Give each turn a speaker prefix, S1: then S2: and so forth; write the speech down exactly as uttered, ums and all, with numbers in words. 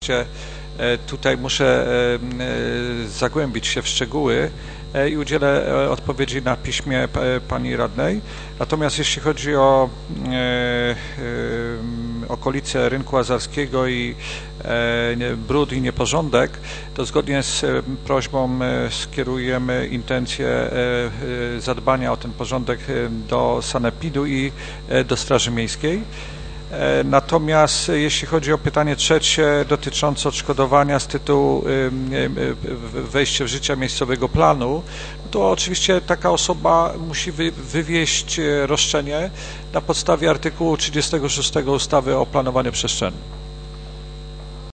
S1: oczywiście tutaj muszę zagłębić się w szczegóły i udzielę odpowiedzi na piśmie pani radnej. Natomiast jeśli chodzi o okolice rynku Azarskiego i brud i nieporządek, to zgodnie z prośbą skierujemy intencję zadbania o ten porządek do sanepidu i do Straży Miejskiej. Natomiast jeśli chodzi o pytanie trzecie dotyczące odszkodowania z tytułu wejścia w życie miejscowego planu, to oczywiście taka osoba musi wywieźć roszczenie na podstawie artykułu trzydziestego szóstego ustawy o planowaniu przestrzennym.